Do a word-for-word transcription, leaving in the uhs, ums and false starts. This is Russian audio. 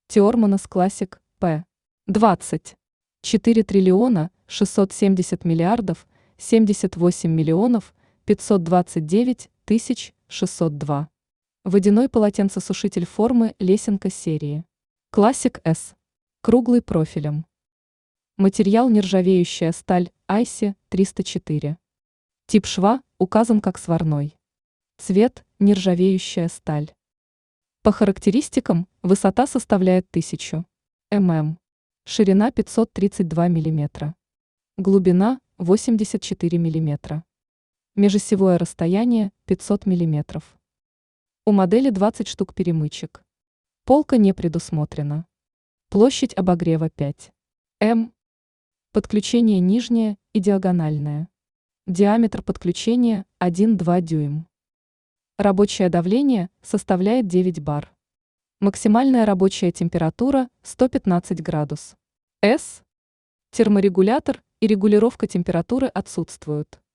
Тиорманес Classic P. двадцать. четыре триллиона шестьсот семьдесят миллиардов семьдесят восемь миллионов пятьсот двадцать девять тысяч шестьсот два. Водяной полотенцесушитель формы лесенка серии Classic S. Круглый профилем. Материал нержавеющая сталь Айси триста четыре. Тип шва указан как сварной. Цвет нержавеющая сталь. По характеристикам высота составляет тысяча мм, ширина пятьсот тридцать два миллиметра, глубина восемьдесят четыре миллиметра, межосевое расстояние пятьсот миллиметров. У модели двадцать штук перемычек. Полка не предусмотрена. Площадь обогрева пять мм. Подключение нижнее и диагональное. Диаметр подключения один-два дюйм. Рабочее давление составляет девять бар. Максимальная рабочая температура сто пятнадцать градусов. С. Терморегулятор и регулировка температуры отсутствуют.